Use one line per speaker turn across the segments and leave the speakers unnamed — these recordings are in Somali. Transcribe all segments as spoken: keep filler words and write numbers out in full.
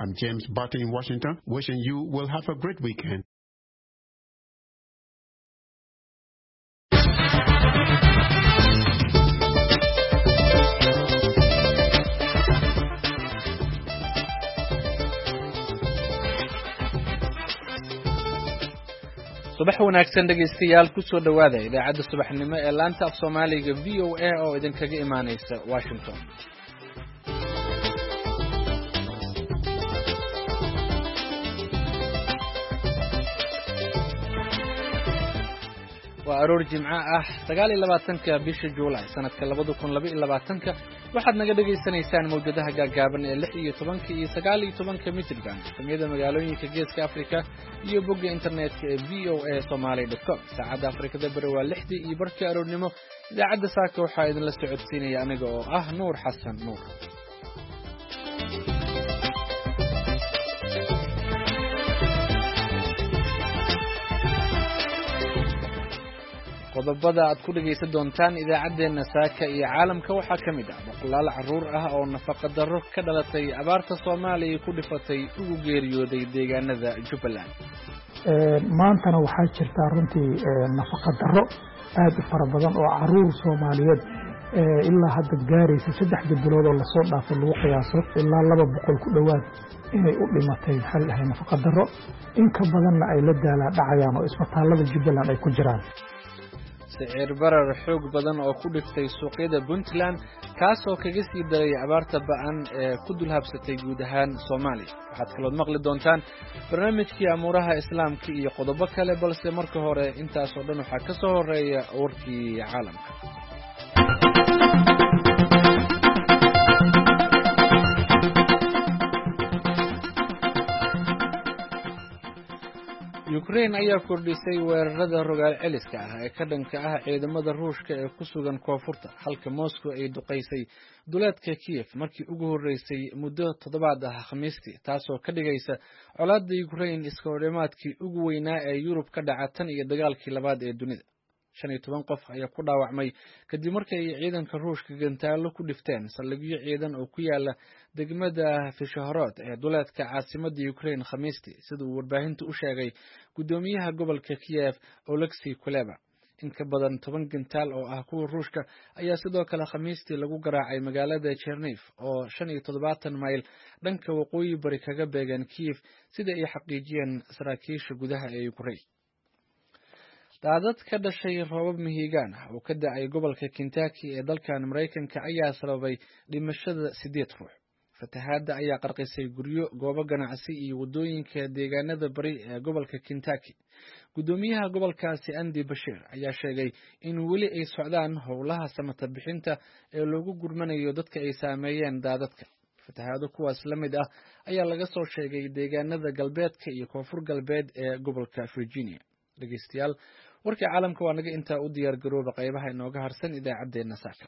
I'm James Barton in Washington, wishing you will have a great weekend.
subax wanaagsan dhageystayaal ku soo dhawaada idaacadda subaxnimo ee laanta af Soomaaliga V O A oo idinkaga imaaneysa Washington. waa aroor jimco ah sagaal iyo labaatanka bisha Juulaay sanadka labada kun laba iyo labaatanka waxaad naga dhageysanaysaan mowjadaha gaagaaban ee lix iyo tobanka iyo sagaal iyo tobanka mitirban kamida magaalooyinka Geeska Afrika iyo bogga internetka ee v o a somali dot com. saacadda Afrikada bari waa lixdii iyo barkii aroornimo. idaacadda saaka waxaa idin la socodsiinaya aniga oo ah Nuur Xasan Nuur. qodobada aad ku dhageysan doontaan idaacadeena saaka iyo caalamka waxaa ka mid ah boqolaal caruur ah oo nafaqa darro ka dhalatay abaarta Soomaaliya ku dhifatay ugu geeriyooday deegaanada Jubbaland.
maantana waxaa jirta runtii nafaqa darro aad u fara badan oo caruur Soomaaliyeed ilaa hadda gaaraysa saddex bilood oo la soo dhaafay lagu qiyaaso ilaa laba boqol ku dhawaad inay u dhimatay hal ahay nafaqa darro in ka badanna ay la daalaa dhacayaan oo isbitaalada Jubbaland ay ku jiraan.
sicir barar xoog badan oo ku dhiftay suuqyada Puntland kaas oo kaga sii daray abaarta ba'an ee ku dulhabsatay guud ahaan Soomaaliya. waxaad kaloo maqli doontaan barnaamijkii amuuraha islaamka iyo qodobo kale balse marka hore intaas oo dhan waxaa ka soo horeeya warkii caalamka. Ukraine ayaa kordhisay weerarada rogaal celiska ah ee ka dhanka ah ciidamada Ruushka ee ku sugan koonfurta halka Moscow ay duqeysay duleedka Kiev markii ugu horeysay muddo toddobaad ah Khamiistii taasoo ka dhigaysa colaadda Ukraine iska horimaadkii ugu weynaa ee Yurub ka dhaca tan iyo dagaalkii labaad ee dunida. shan iyo toban qof ayaa ku dhaawacmay kadib markii ay ciidanka Ruushka gantaalo ku dhifteen saldhigyo ciidan oo ku yaala degmada Fishahorod ee duleedka caasimadda Ukraine Khamiistii sida uu warbaahinta u sheegay gudoomiyaha gobolka Kiev Oleksiy Kuleba. in ka badan toban gantaal oo ah kuwa Ruushka ayaa sidoo kale Khamiistii lagu garaacay magaalada Cherniv oo shan iyo toddobaatan mayl dhanka waqooyi bari kaga beegan Kiev sida ay xaqiijiyeen saraakiisha gudaha ee Ukraine. daadad ka dhashay roobab mihigaan ah oo ka da'ay gobolka Kentucky ee dalkan Mareykanka ayaa sababay dhimashada sideed ruux. fatahaadda ayaa qarqisay guryo, goobo ganacsi iyo wadooyinka deegaanada bari ee gobolka Kentucky. gudoomiyaha gobolkaasi Andy Bashir ayaa sheegay in weli ay socdaan howlaha samata bixinta ee loogu gurmanayo dadka ay saameeyeen daadadka. fatahaado kuwaas la mid ah ayaa laga soo sheegay deegaanada galbeedka iyo koonfur galbeed ee gobolka Virginia. dhageystayaal warkii caalamka waa naga intaa u diyaar garooba qaybaha inooga harsan idaacadeena saaka.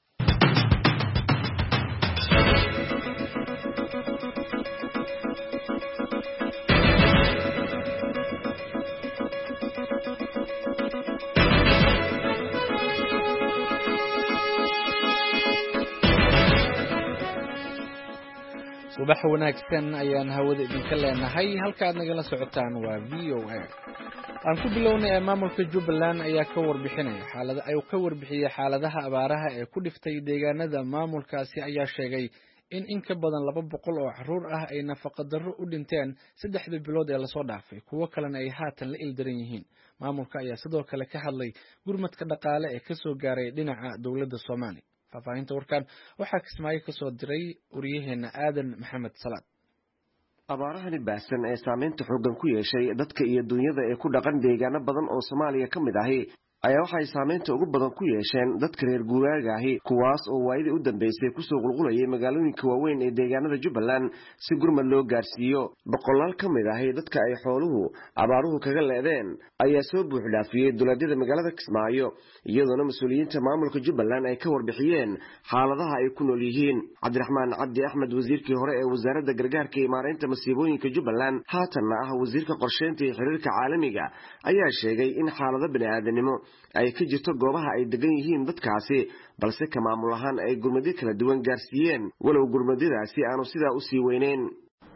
subax wanaagsan ayaan hawada idinka leenahay halka aad nagala socotaan waa V O A. aan ku bilownay maamulka Jubbaland ayaa ka warbixinaya xaalada ay ka warbixiyay xaaladaha abaaraha ee ku dhiftay deegaanada maamulkaasi ayaa sheegay in in ka badan laba boqol oo caruur ah ay nafaqa darro u dhinteen saddexda bilood ee la soo dhaafay kuwa kalena ay haatan la ildaran yihiin. maamulka ayaa sidoo kale ka hadlay gurmadka dhaqaale ee ka soo gaaray dhinaca dawladda Soomaaliya. faafahinta warkan waxaa Kismaayo ka soo diray wariyaheena Aadan Maxamed Salaad.
abaarahani baahsan ee saameynta xooggan ku yeeshay dadka iyo dunyada ee ku dhaqan deegaano badan oo Soomaaliya ka mid ahi ayaa waxay saameynta ugu badan ku yeesheen dadka reer guuraaga ahi kuwaas oo waayadii u dambeysay kusoo qulqulayay magaalooyinka waaweyn ee deegaanada Jubbaland si gurmad loo gaarsiiyo. boqolaal ka mid ahi dadka ay xooluhu abaaruhu kaga leedeen ayaa soo buux dhaafiyay duleedyada magaalada Kismaayo iyadoona mas'uuliyiinta maamulka Jubbaland ay ka warbixiyeen xaaladaha ay ku nool yihiin. Cabdiraxmaan Cabdi Axmed wasiirkii hore ee wasaaradda gargaarka iyo maareynta masiibooyinka Jubbaland haatanna ah wasiirka qorsheynta iyo xiriirka caalamiga ayaa sheegay in xaalado bini'aadanimo ay ka jirto goobaha ay degan yihiin dadkaasi balse ka maamul ahaan ay gurmadyo kala duwan gaarsiiyeen walow gurmadyadaasi aanu sidaa u sii weyneyn.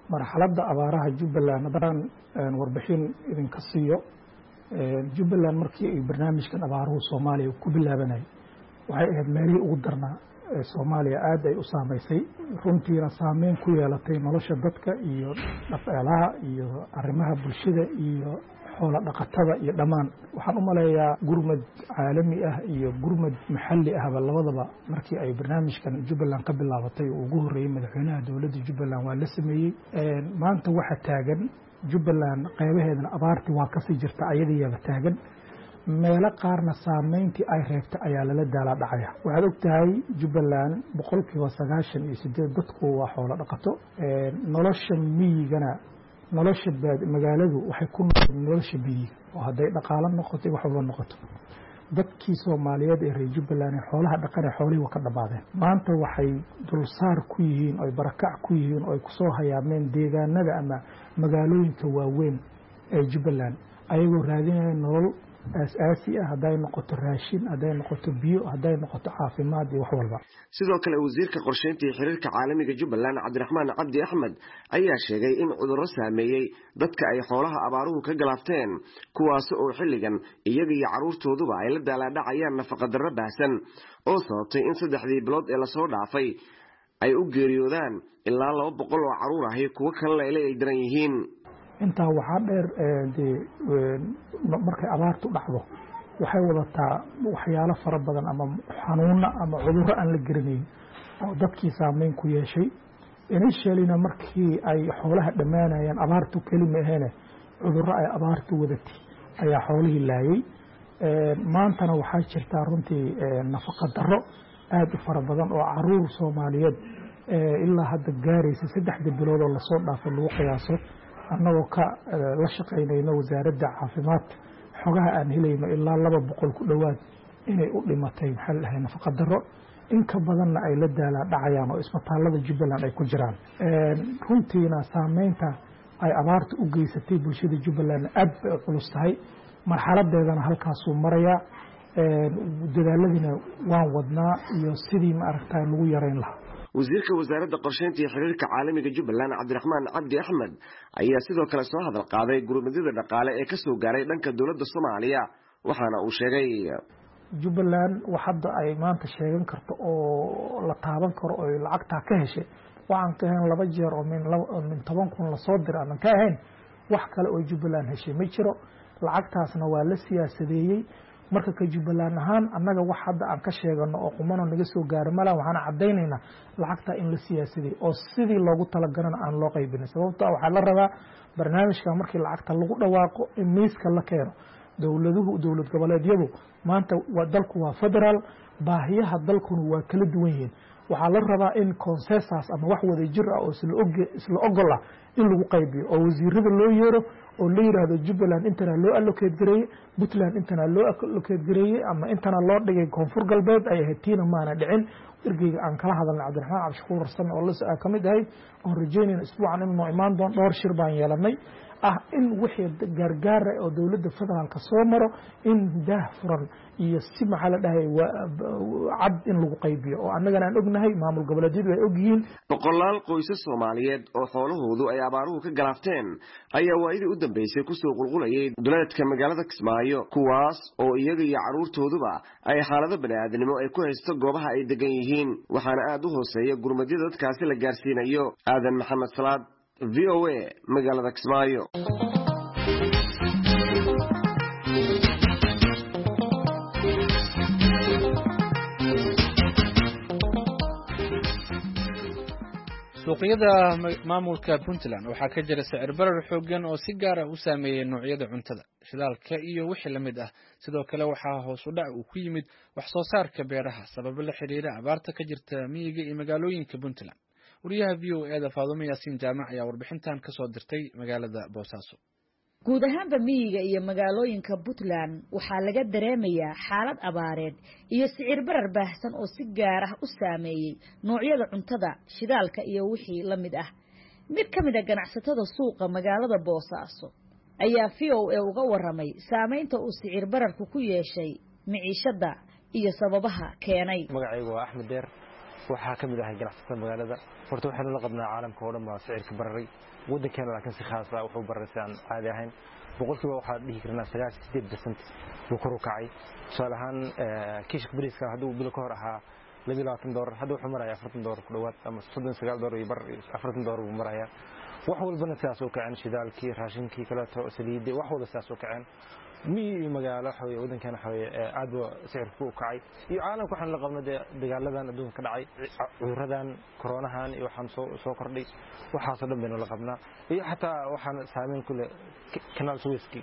marxaladda abaaraha Jubbaland haddaan warbixin idinka siiyo Jubbaland markii ay barnaamijkan abaaruhu Soomaaliya ku bilaabanay waxay ahayd meelihii ugu darnaa ee Soomaaliya aad ay u saameysay runtiina saameyn ku yeelatay nolosha dadka iyo dhaqaalaha iyo arrimaha bulshada iyo xoolo dhaqatada iyo dhamaan waxaan u maleeyaa gurmad caalami ah iyo gurmad maxalli ah labadaba markii ay barnaamijkan Jubbaland ka bilaabatay oo ugu horeeyay madaxweynaha dawladda Jubbaland waa la sameeyay maanta waxa taagan Jubbaland qaybaheedana abaarti waa ka sii jirta ayadiiba taagan meelo qaarna saameyntii ay reebtay ayaa lala daala dhacaya waxaad ogtahay Jubbaland boqolkiiba sagaashan iyo siddeed dadku waa xoolo dhaqato nolosha miyigana nolosha magaaladu waxay ku noqon nolosha biyiga oo haday dhaqaale noqoto wax walba noqoto dadkii Soomaaliyeed ee reer Jubbaland xoolaha dhaqan ee xoolaha ka dhabaadeen maanta waxay dulsaar ku yihiin oo barakac ku yihiin oo ku soo hayaameen deegaanada ama magaalooyinka waaweyn ee Jubbaland ayagoo raadinayaan nolol asaasi ah haday noqoto raashin haday noqoto biyo haday noqoto caafimaad iyo wax walba
sidoo kale wasiirka qorsheynta iyo xiriirka caalamiga Jubbaland Cabdiraxmaan Cabdi Axmed ayaa sheegay in cudurro saameeyay dadka ay xoolaha abaaruhu ka galafteen kuwaas oo xilligan iyaga iyo caruurtooduba ay la daaladhacayaan nafaqa darro baahsan oo sababtay in saddexdii bilood ee la soo dhaafay ay u geeriyoodaan ilaa laba boqol oo caruur ah kuwa kale ay daran yihiin
inta waxa dheer ee markay abaartu dhacdo waxay wadataa waxyaalo fara badan ama xanuuna ama cudurro aan la garanayn oo dadkii saameyn ku yeeshay initially-na markii ay xoolaha dhamaanayaan abaartu kelima ahayn cudurro ay abaartu wadatay ayaa xoolihii laayay maantana waxaa jirta runtii nafaqa darro aad u fara badan oo caruur Soomaaliyeed ilaa hadda gaaraysa saddex bilood oo la soo dhaafay lagu qiyaaso annagoo ka la shaqeynayno wasaaradda caafimaadka xogaha aan helayno ilaa laba boqol ku dhawaad inay u dhimatay maxal lahayn nafaqa darro in ka badanna ay la daala dhacayaan oo isbitaalada Jubbaland ay ku jiraan runtiina saameynta ay abaartu u geysatay bulshada Jubbaland aad bay culus tahay marxaladeedana halkaas uu maraya dadaaladina waan wadnaa iyo sidii ma aragtay lagu yareyn lahaa
wasiirka wasaaradda qorsheynta iyo xiriirka caalamiga Jubbaland Cabdiraxmaan Cabdi Axmed ayaa sidoo kale soo hadal qaaday gurmadida dhaqaale ee ka soo gaaray dhanka dawladda Soomaaliya waxaana uu sheegay
Jubbaland waxa ay maanta sheegan karto oo la taaban karo oo lacagta ka heshay waxaan ka ahayn laba jeer oo min toban kun la soo diray aan ka ahayn wax kale oo Jubbaland heshay ma jiro lacagtaasna waa la siyaasadeeyay marka ka Jubbaland ahaan annaga wax hadda aan ka sheegano oo qumano naga soo gaar mala waxaan cadeynaynaa lacagta in la siyaasadeeyay oo sidii loogu talagalay aan loo qaybin sababtoo waxa la rabaa barnaamijka markii lacagta lagu dhawaaqo in miiska la keeno dawladuhu dawlad goboleedyadu maanta waa dalku waa federal baahiyaha dalkuna waa kala duwan yihiin waxa la rabaa in consensus ama wax wada jir ah oo isla og isla ogol ah in lagu qaybiyo oo wasiirada loo yeero oo la yiraahdo Jubbaland intana loo allocate gareeyay Puntland intana loo allocate gareeyay ama intana loo dhigay koonfur galbeed ay heetiina maana dhicin ergeyga aan kala hadalnay Cabdiraxmaan Cabshukuur Rasan oo la ka mid ahay oo rajeynayna isbuucan inuu imaan doon dhowr shir baan yeelanay ah in wixii gargaar oo dawladda federaalka soo maro in daah furan iyo si maxal dhahay cad in lagu qaybiyo oo annagana aan ognahay maamul goboleedyadu ay ogyihiin
boqolaal qoysas Soomaaliyeed oo xoolahoodu ay abaaruhu ka galafteen ayaa waayidii u dambeysay ku soo qulqulayay duleedka magaalada Kismaayo kuwaas oo iyaga iyo caruurtooduba ay xaalado bani'aadnimo ay ku haysto goobaha ay degan yihiin waxaana aad u hooseeya gurmadida dadkaasi la gaarsiinayo aadan maxamed salaad V O A magaalada Kismaayo
suuqyada maamulka Puntland waxaa ka jira sicir barar xooggan oo si gaar ah u saameeyay noocyada cuntada shidaalka iyo wixii la mid ah sidoo kale waxaa hoos u dhac uu ku yimid wax soo saarka beeraha sabab la xiriira abaarta ka jirta miyiga iyo magaalooyinka Puntland wariyaha V O A da Faadumo Yaasiin Jaamac ayaa warbixintan ka soo dirtay magaalada Boosaaso
guud ahaanba miyiga iyo magaalooyinka Puntland waxaa laga dareemayaa xaalad abaareed iyo sicir barar baahsan oo si gaar ah u saameeyay noocyada cuntada shidaalka iyo wixii la mid ah mid ka mid ah ganacsatada suuqa magaalada Boosaaso ayaa V O A uga waramay saameynta uu sicir bararku ku yeeshay miciishada iyo sababaha keenay
magacaygu waa Axmed Deer waxaa ka mid ah ganacsatada magaalada horta waxaanu la qabnaa caalamka oo dhan baa sicirka bararay waddankeena laakiin si khaas ah wuxuu bararay si aan caadi ahayn boqolkiiba waxaa dhihi karnaa sagaashan iyo siddeed percent buu kor u kacay tusaale ahaan kiishka bariiska hadduu bilo ka hor ahaa laba iyo labaatan doolar hadda wuxuu marayaa afartan doolar ku dhowaad ama soddon iyo sagaal doolar iyo bar afartan doolar buu marayaa wax walbana sidaas u kaceen shidaalkii raashinkii kaleeto saliidii wax walba sidaas u kaceen miyi magaalo xawee waddankeena xawee aad buu sicirku u kacay iyo caalamka waxaan la qabnay dagaaladan adduunka ka dhacay cuduradan koronahan iyo waxaan soo soo kordhay waxaasoo dhan baynu la qabnaa iyo xataa waxaan saameyn ku leh kanaal Suezki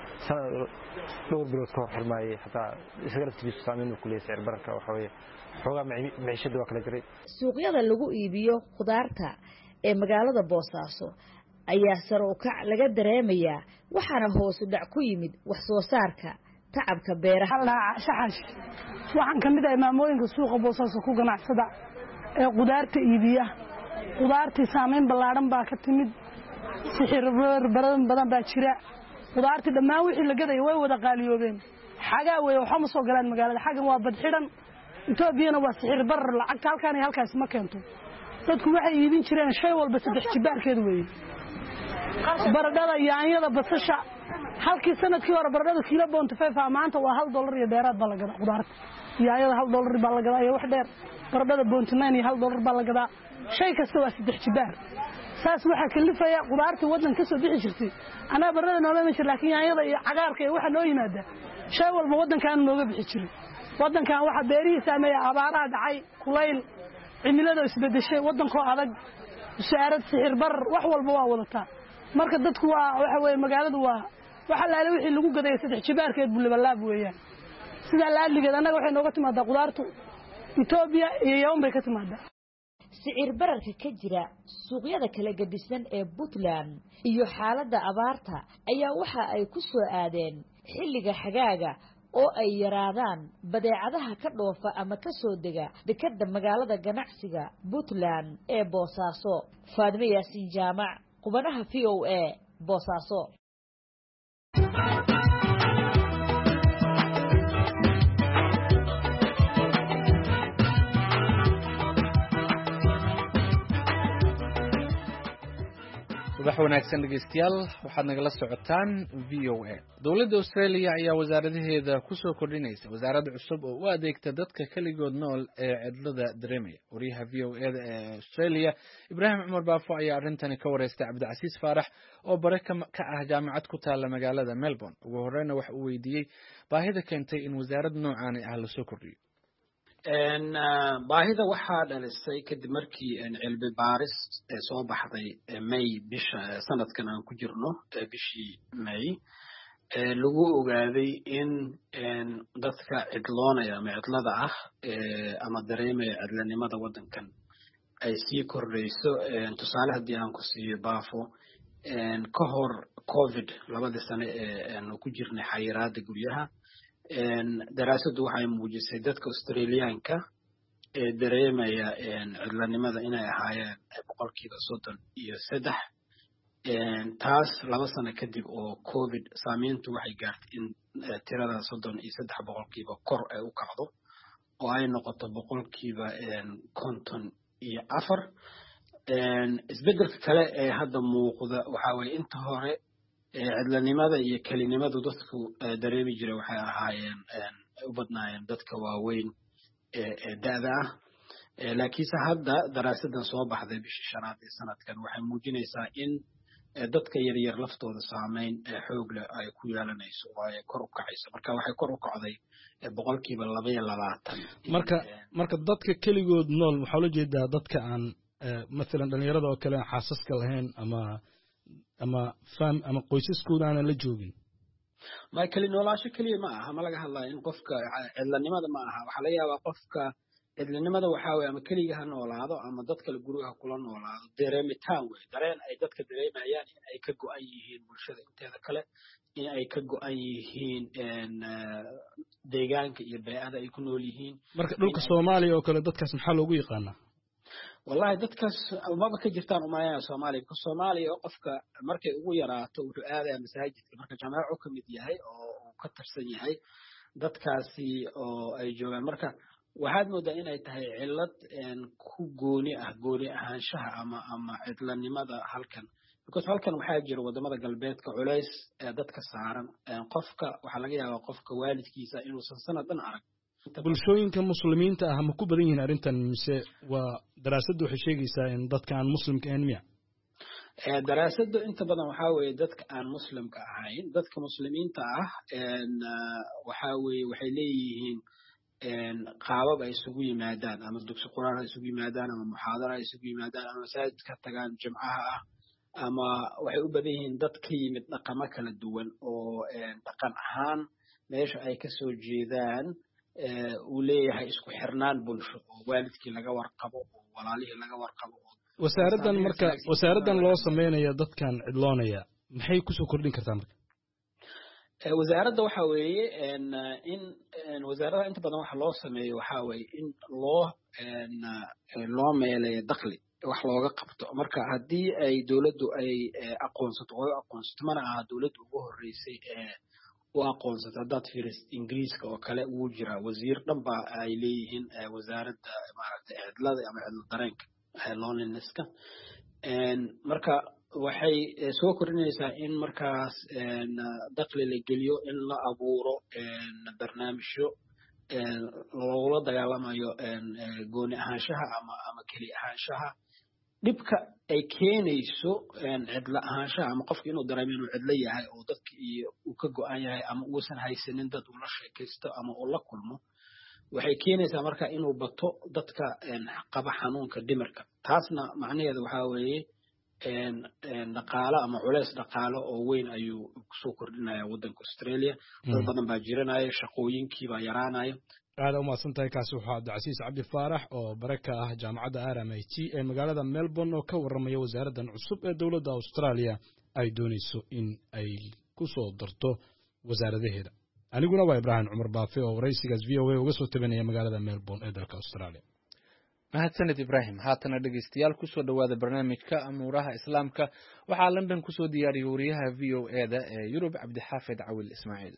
dhowr bilood ka hor xirmaayay xataa isaga laftigiisu saameyn ku leeyahay sicir bararka waxa weeye xoogaa maciishada waa kala jiray
suuqyada lagu iibiyo khudaarta ee magaalada Boosaaso ayaa sare u kac laga dareemayaa waxaana hoos u dhac ku yimid wax soo saarka tacabka beeraha
shaxash waxaan kamid ah maamooyinka suuqa Boosaaso ku ganacsada ee khudaarta iibiya khudaartii saameyn ballaaran baa ka timid sixir baran badan baa jira khudaartii dhammaan wixii la gaday way wada qaaliyoobeen xagaa way waxa ma soo galaan magaalada xagan waa bad xiran Itoobiyana waa sixir barar lacag halkaan iyo halkaas ma keento dadku waxay iibin jireen shay walba saddex jibaarkeed weey baradhada yaanyada basasha halkii sanadkii hore baradhada kiilo boonta five maanta waa hal dollar iyo dheeraad baa la gadaa khudaarta yaanyada hal dollar baa la gadaa iyo wax dheer baradhada boonta nine iyo hal dollar baa la gadaa shay kasta waa saddex jibaar saas waxa kalifaya khudaarta wadan ka soo bixi jirtay ana baradhada noolama jir laakiin yaanyada iyo cagaarka iyo waxa noo yimaada shay walba wadankan nooga bixi jiray wadankan waxa beerihiisa ama abaaraha dhacay kulayl cimilada isbedeshay wadankoo adag wasaarad sixir bar wax walba waa wadataa marka dadku waa waxa weey magaaladu waa waxa la leeyahay wixii lagu gaday saddex jibaarkeed buu labalaab weeyaan sida laaligeed anaga waxay nooga timaadaa khudaartu Itoobiya iyo Yemen bay ka timaadaa
sicir bararka ka jira suuqyada kala gadisan ee Puntland iyo xaaladda abaarta ayaa waxa ay ku soo aadeen xilliga xagaaga oo ay yaraadaan badeecadaha ka dhoofa ama ka soo dega dekada magaalada ganacsiga Puntland ee Boosaaso. Faadime Yaasiin Jaamac, qubanaha V O A, Boosaaso.
subax wanaagsan dhegeystayaal waxaad nagala socotaan V O A. Dowladda Australia ayaa wasaaradaheeda ku soo kordhinaysa wasaarad cusub oo u adeegta dadka kaligood nool ee cidlada dareemaya. Wariyaha V O A ee Australia Ibrahim Umar Baafo ayaa arintani ka wareystay Cabdicasiis Faarax oo bare ka ah jaamacad ku taala magaalada Melbourne. Ugu horreyna waxa uu weydiiyey baahida keentay in wasaarad noocan ah la soo kordhiyo.
een baahida waxaa dhalisay kadib markii cilmi baaris soo baxday May bisha sanadkan aan ku jirno bishii May lagu ogaaday in dadka cidloonaya ama cidlada ah ama dareemaya cidlanimada wadankan ay sii kordhayso tusaale haddii aan ku siiyo Baafo ka hor Covid labadii sano ee aan ku jirnay xayiraada guryaha daraasadu waxay muujisay dadka Australiaanka ee dareemaya cidlanimada inay ahaayeen boqolkiiba soddon iyo saddex taas laba sano kadib oo Covid saameyntu waxay gaartay in tirada soddon iyo saddex boqolkiiba kor ay u kacdo oo ay noqoto boqolkiiba konton iyo afar isbedelka kale ee hadda muuqda waxa weeye inta hore cidlanimada iyo kelinimadu dadku dareemi jiray waxay ahaayeen u badnaayeen dadka waaweyn ee da'da ah laakiinse hadda daraasadan soo baxday bishii shanaad ee sanadkan waxay muujinaysaa in dadka yaryar laftooda saameyn xoog leh ay ku yeelanayso oo ay kor u kacayso marka waxay kor u kacday boqolkiiba laba iyo labaatan
marka marka dadka keligood nool waxaa loo jeedaa dadka aan مثلا dhalinyarada oo kale xaasaska lahayn ama ama fam ama qoysaskooda aan la joogin
ma kali noolaasho kaliya ma aha ma laga hadlayo in qofka cidlanimada ma aha waxa la yaabaa qofka cidlanimada waxa weeye ama kaliya ha noolaado ama dadka la guriga kula noolaado dareemitaan way dareen ay dadka dareemayaan in ay ka go'an yihiin bulshada inteeda kale in ay ka go'an yihiin deegaanka iyo beecada ay ku nool yihiin
marka dhulka Soomaaliya oo kale dadkaas maxaa loogu yaqaanaa
والله dadkaas umaba ka jirtaan umaayada Soomaaliya ka Soomaaliya qofka markay ugu yaraato wuxuu aadaa masaajidka marka jaamac uu kamid yahay oo uu ka tirsan yahay dadkaasi oo ay joogaan marka waxaad moodaa inay tahay cillad ku gooni ah gooni ahaanshaha ama ama cidlanimada halkan because halkan waxaa jira wadamada galbeedka culays dadka saaran qofka waxaa laga yaabaa qofka waalidkiisa inuusan sanad dhan arag
bulshooyinka muslimiinta ah ma ku badan yihiin arrintan mise waa daraasaddu waxay sheegaysaa in dadka aan muslimka ahayn miya
daraasaddu inta badan waxaa weeye dadka aan muslimka ahayn dadka muslimiinta ah waxaa weeye waxay leeyihiin qaabab ay isugu yimaadaan ama dugsi quraan ay isugu yimaadaan ama muxaadara ay isugu yimaadaan ama masaajid ka tagaan jimcaha ah ama waxay u badan yihiin dad ka yimid dhaqamo kala duwan oo dhaqan ahaan meesha ay ka soo jeedaan uu leeyahay isku xirnaan bulsho oo waalidkii laga warqabo oo walaalihii laga warqabo
wasaaraddan marka wasaaraddan loo sameynaya dadkan cidloonaya maxay kusoo kordhin kartaa marka
wasaaradda waxa weeye in wasaaradda inta badan waxa loo sameeyo waxa weeye in loo loo meeleeyo dakhli wax looga qabto marka haddii ay dawladdu ay aqoonsato oo aqoonsato mana aha dawladdu ugu horreysay ee u aqoonsato haddaad fiirisid ingiriiska oo kale wuu jiraa wasiir dhan ba ay leeyihiin wasaaradda maaragtay cidlada ama cidlo dareenka loneliness-ka marka waxay soo kordhinaysaa in markaas dakhli la geliyo in la abuuro barnaamijyo lagula dagaalamayo gooni ahaanshaha ama ama keli ahaanshaha dhibka ay keenayso cidlo ahaanshaha ama qofka inuu dareemo inuu cidlo yahay oo dadka iyo uu ka go-an yahay ama uusan haysanin dad uu la sheekaysto ama uu la kulmo waxay keenaysaa marka inuu bato dadka qaba xanuunka dhimirka taasna macnaheedu waxaa weeye dhaqaalo ama culays dhaqaalo oo weyn ayuu kusoo kordhinaya waddanka Australia dad badan baa jiranaya shaqooyinkii baa yaraanaya
aad u mahadsan tahay kaasi waxaa Cabdicasiis Cabdi Faarax oo baraka ah jaamacadda R M I T ee magaalada Melbourne oo ka warramaya wasaaraddan cusub ee dawladda Australia ay doonayso in ay ku soo darto wasaaradaheeda aniguna waa Ibrahim Cumar Baafe oo waraysigaas V O A uga soo tabanaya magaalada Melbourne ee dalka Australia
mahadsanid Ibrahim haatana dhageystayaal ku soo dhawaada barnaamijka amuuraha islaamka waxaa London ku soo diyaariyay wariyaha V O A da ee Yurub Cabdi Xaafid Cawil Ismaaciil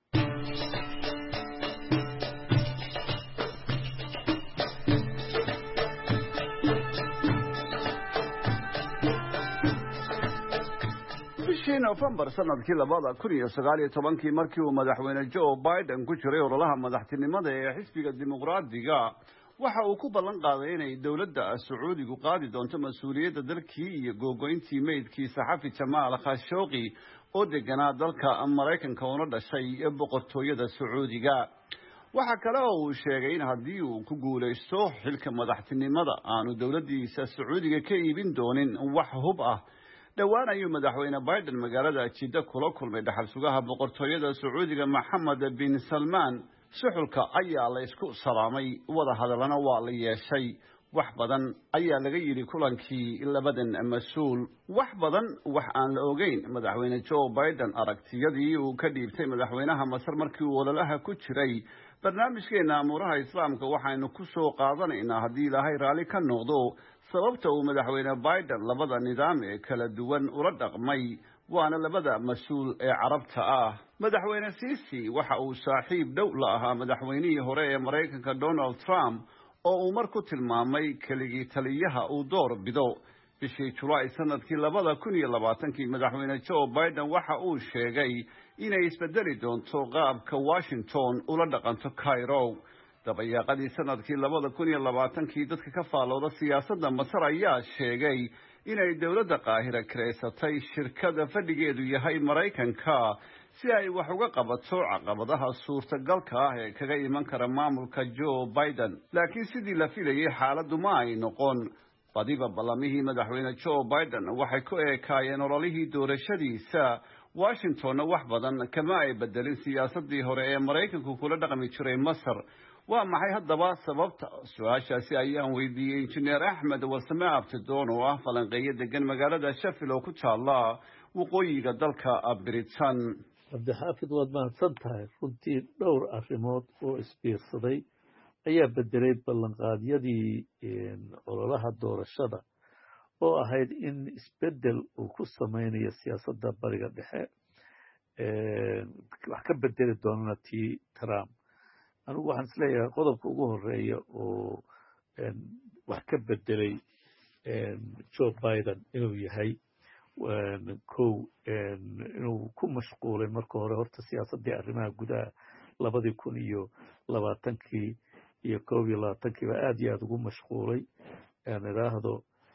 November sanadkii labada kun iyo sagaal iyo tobankii markii uu madaxweyne Joe Biden ku jiray ololaha madaxtinimada ee xisbiga dimuqraadiga waxa uu ku ballan qaaday inay dawladda Sacuudigu qaadi doonto mas'uuliyadda dalkii iyo googoyntii meydkii saxafi Jamal Khashoggi oo deganaa dalka Mareykanka oo dhashay boqortooyada Sacuudiga waxa kale oo uu sheegay in haddii uu ku guuleysto xilka madaxtinimada aanu dawladdiisa Sacuudiga ka iibin doonin wax hub ah dhawaan ayuu madaxweyne Biden magaalada Jidda kula kulmay dhaxal sugaha boqortooyada Sacuudiga Mohammed bin Salman suxulka ayaa la isku salaamay wada hadalana waa la yeeshay wax badan ayaa laga yiri kulankii labadan mas'uul wax badan wax aan la ogeyn madaxweyne Joe Biden aragtiyadii uu ka dhiibtay madaxweynaha Masar markii uu ololaha ku jiray barnaamijkeena amuuraha islaamka waxaynu ku soo qaadanaynaa haddii Ilaahay raali ka noqdo sababta uu madaxweyne Biden labada nidaam ee kala duwan ula dhaqmay waana labada mas'uul ee Carabta ah madaxweyne Sisi waxa uu saaxiib dhow la ahaa madaxweynihii hore ee Mareykanka Donald Trump oo uu mar ku tilmaamay keligii taliyaha uu door bido bishii July sanadkii labada kun iyo labaatankii madaxweyne Joe Biden waxa uu sheegay inay isbedeli doonto qaabka Washington ula dhaqanto Cairo dabayaaqadii sanadkii labada kun iyo labaatankii dadka ka faalooda siyaasadda Masar ayaa sheegay inay dawladda Qaahira kareysatay shirkada fadhigeedu yahay Mareykanka si ay wax uga qabato caqabadaha suurtagalka ah ee kaga iman kara maamulka Joe Biden laakiin sidii la filayay xaaladdu ma ay noqon badiba ballamihii madaxweyne Joe Biden waxay ku eekaayeen ololihii doorashadiisa Washington wax badan kama ay bedelin siyaasadii hore ee Mareykanku kula dhaqmi jiray Masar waa maxay haddaba sababta su'aashaasi ayaan weydiiyey injineer Axmed Warsame Abtidoon oo ah falanqeeye degan magaalada Sheffield oo ku taala waqooyiga dalka Britain
Cabdi Xaafid waad mahadsan tahay runtii dhowr arrimood oo isbiirsaday ayaa bedelay ballanqaadyadii ololaha doorashada oo ahayd in isbedel uu ku sameynayo siyaasadda bariga dhexe wax ka bedeli doonana tii Trump anigu waxaan isleeyahay qodobka ugu horeeya oo wax ka bedelay Joe Biden inuu yahay kow inuu ku mashquulay marka hore horta siyaasaddii arrimaha gudaha labadii kun iyo labaatankii iyo koob iyo labaatankiiba aad iyo aad ugu mashquulay aan idhaahdo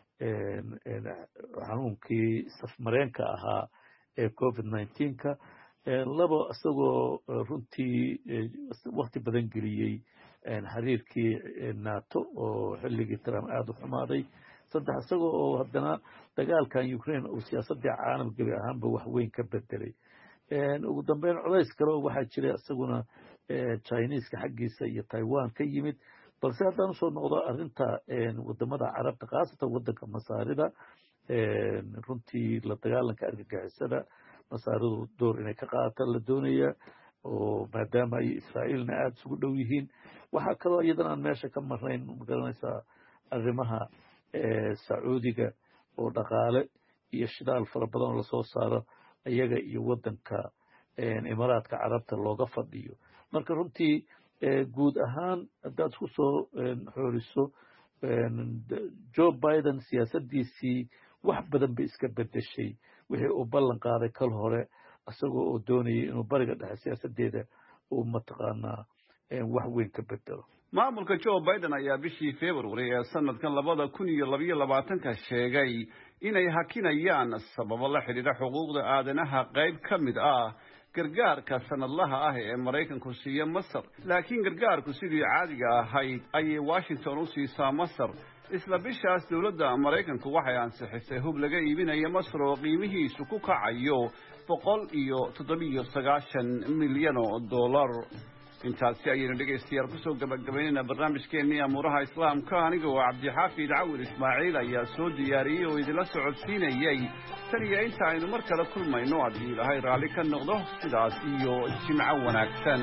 xanuunkii safmareenka ahaa ee covid nineteenka labo isagoo runtii wakti badan geliyey xiriirkii nato oo xilligii trump aada u xumaaday saddex isagoo oo haddana dagaalkan ukraine uu siyaasaddii caalam gebi ahaanba wax weyn ka bedelay ugu dambeyn culays kale oo waxaa jira isaguna chineska xaggiisa iyo taiwan ka yimid balse haddaan usoo noqdo arrinta wadamada carabta khaasatan waddanka masaarida runtii la dagaalanka argagixisada masaaridu door inay ka qaadataan la doonaya oo maadaama ay israa'iilna aada isugu dhow yihiin waxaa kaloo iyadan aan meesha ka marnayn magaranaysaa arrimaha sacuudiga oo dhaqaale iyo shidaal fara badan oo lasoo saaro iyaga iyo waddanka imaaraadka carabta looga fadhiyo marka runtii guud ahaan haddaad isku soo xooriso Joe Biden siyaasaddiisii wax badan bay iska bedeshay wixii uu ballan qaaday kal hore isagoo oo doonayay inuu bariga dhexe siyaasaddeeda uu mataqaanaa wax weyn ka bedelo
maamulka Joe Biden ayaa bishii February ee sanadkan labada kun iyo labiyo labaatanka sheegay inay hakinayaan sababo la xidhiidha xuquuqda aadanaha qayb ka mid ah gargaarka sanadlaha ah ee Mareykanku siiyo Masar laakiin gargaarku sidii caadiga ahayd ayay Washington u siisaa Masar isla bishaas dawladda Mareykanku waxay ansixisay hub laga iibinayo Masar oo qiimihiisu ku kacayo boqol iyo toddoba iyo sagaashan milyan oo dollar intaasi ayaynu dhegaystayaal kusoo gabagabaynayna barnaamijkeennii amuuraha islaamka aniga oo cabdixaafid cawil ismaaciil ayaa soo diyaariyey oo idinla socodsiinayey tan iyo inta aynu mar kale kulmayno haddii ilaahay raalli ka noqdo sidaas iyo jimco wanaagsan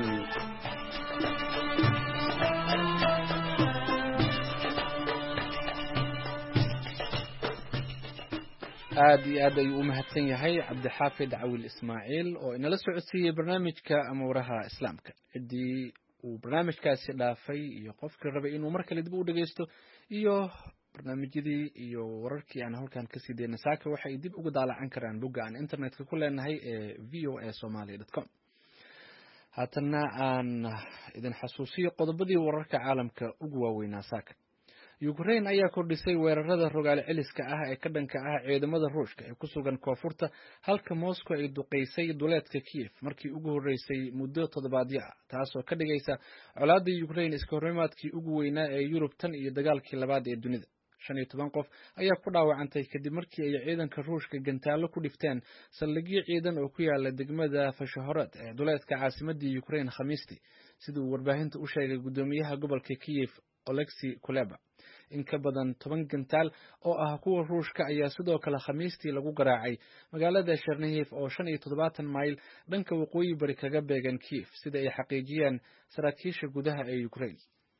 aad iyo aad ayuu u mahadsan yahay cabdixaafid cawil ismaaciil oo inala socodsiiyey barnaamijka amuuraha islaamka ciddii uu barnaamijkaasi dhaafay iyo qofkii rabay inuu mar kale dib u dhegaysto iyo barnaamijyadii iyo wararkii aan halkan kasii dayna saaka waxay dib uga daalacan karaan bogga aan internetka ku leenahay ee v o a somalia dot com haatana aan idin xasuusiyo qodobadii wararka caalamka ugu waaweynaa saaka Ukraine ayaa kordhisay weerarada rogaal celiska ah ee ka dhanka ah ciidamada Ruushka ee ku sugan koonfurta halka Moscow ay duqeysay duleedka Kiev markii ugu horeysay muddo toddobaadyo ah taasoo ka dhigaysa colaadda Ukraine iska hormaadkii ugu weynaa ee Yurub tan iyo dagaalkii labaad ee dunida shan iyo toban qof ayaa ku dhaawacantay kadib markii ay ciidanka Ruushka gantaalo ku dhifteen saldhigyo ciidan oo ku yaala degmada Fashahorad ee duleedka caasimadda Ukraine Khamiistii sidoo warbaahinta u sheegay gudoomiyaha gobolka Kiev Oleksiy Kuleba in ka badan toban gantaal oo ah kuwa Ruushka ayaa sidoo kale Khamiistii lagu garaacay magaalada Chernihiv oo shan iyo toddobaatan mayl dhanka waqooyi bari kaga beegan Kiev sida ay xaqiijiyeen saraakiisha gudaha ee Ukraine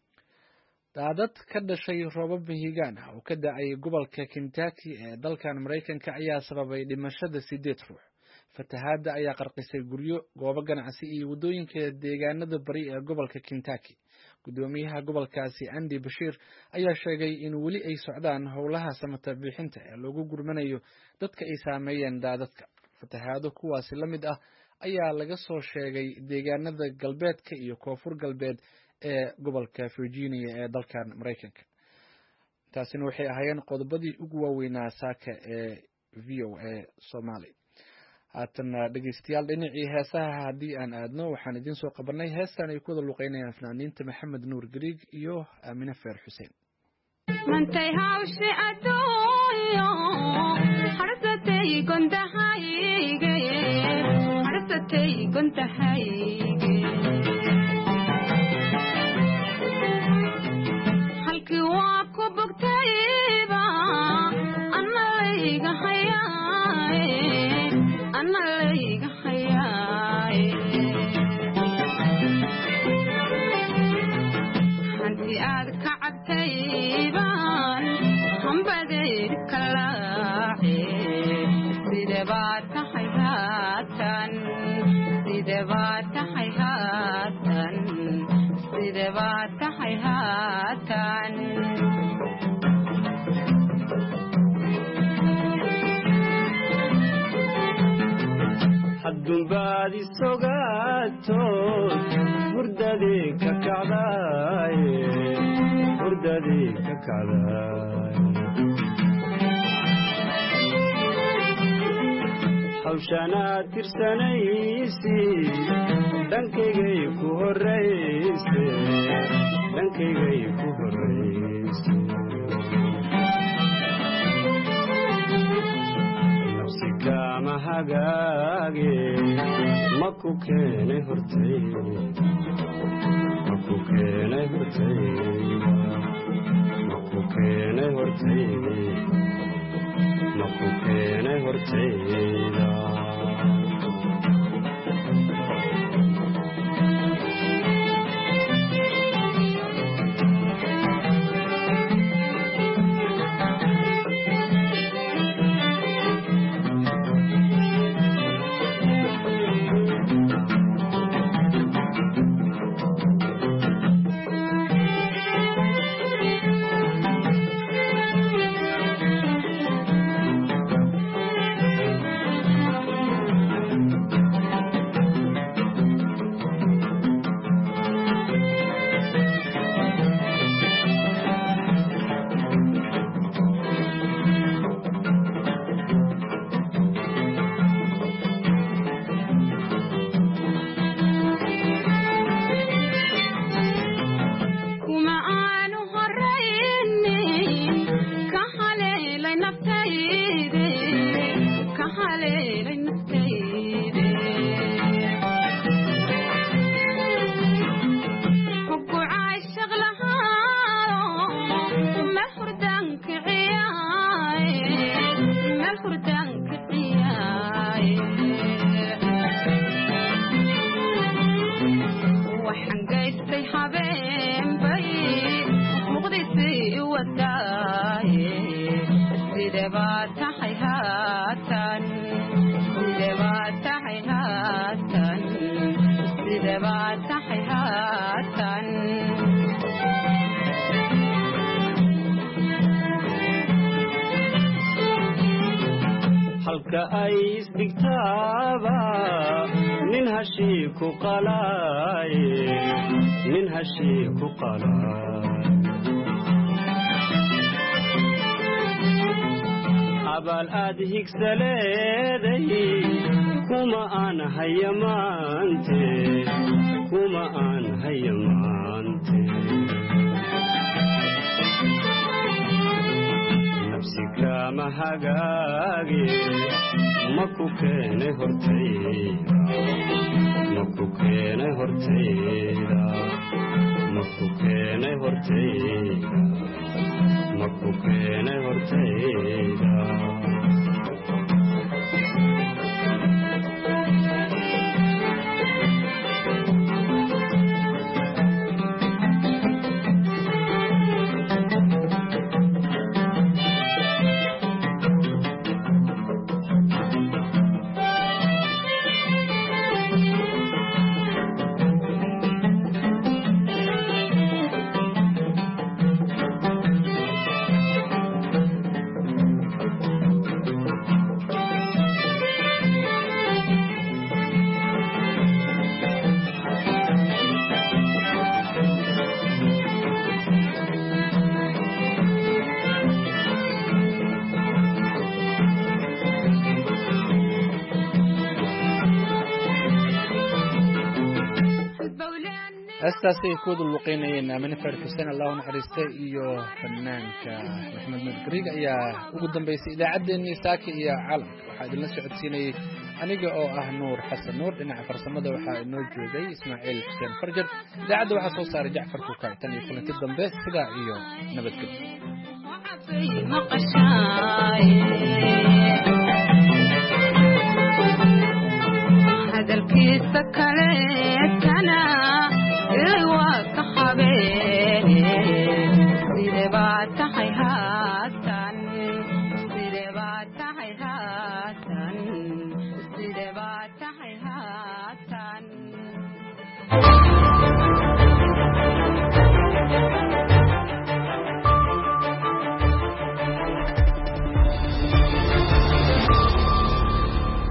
daadad ka dhashay roobab mihigaan ah oo ka dhacay gobolka Kentucky ee dalkan Mareykanka ayaa sababay dhimashada sideed ruux fatahaadda ayaa qarqisay guryo goobo ganacsi iyo wadooyinka deegaanada bari ee gobolka Kentucky gudoomiyaha gobolkaasi Andy Bashir ayaa sheegay in weli ay socdaan howlaha samata bixinta ee lagu gurmanayo dadka ay saameeyeen daadadka fatahaado kuwaasi la mid ah ayaa laga soo sheegay deegaanada galbeedka iyo koonfur galbeed ee gobolka Virginia ee dalkan Mareykanka taasina waxay ahaayeen qodobadii ugu waaweynaa saaka ee V O A Somali haatana dhegeystayaal dhinacii heesaha haddii aan aadno waxaan idiin soo qabanay heestan ay ku wada luqeynayaan fanaaniinta Maxamed Nuur Gariig iyo Aamina Feer Xuseen
mantay hawshi adooyo harsatay gondahayge harsatay gondahayge halki waa ku bogtayba analayga hayaaye analayga hayaaye hanti aad ka cabtaybaan hambadayr kalaace side baad tahay haatan side baad tahay haatan sidebaad tahay haatan
haddunbaad isogaato hurdadii ka kacdaaye hurdadii ka kacdaaye hawshanaad tirsanaysi dhankaygay ku horrayse dhankaygay ku horrayse nafsi kaama hagaage maku keenay hortayda maku keenay hortayda maku keenay hortayda maku keenay hortayda halka ay isdhigtaaba nin hashii ku qalaaye nin hashii ku qalaaye abaal aad higsaleeday kuma aan hayamaante kuma aan hayamaante nafsi kaama hagaage maku keenay hortayda maku keenay hortayda maku keenay hortayda maku keenay hortayda
heestaasay kuwada luqeynayeen aamine farkusen allah u naxariistay iyo fanaanka maxamed madgariig ayaa ugu dambeysay idaacaddeenii saaka iyo caalamka waxaa idinla socodsiinayey aniga oo ah nuur xasan nuur dhinaca farsamada waxaa inoo joogay ismaaciil xuseen farjar idaacadda waxaa soo saaray jacfar kuukay tan iyo kulanti dambe sidaa iyo nabadgelyo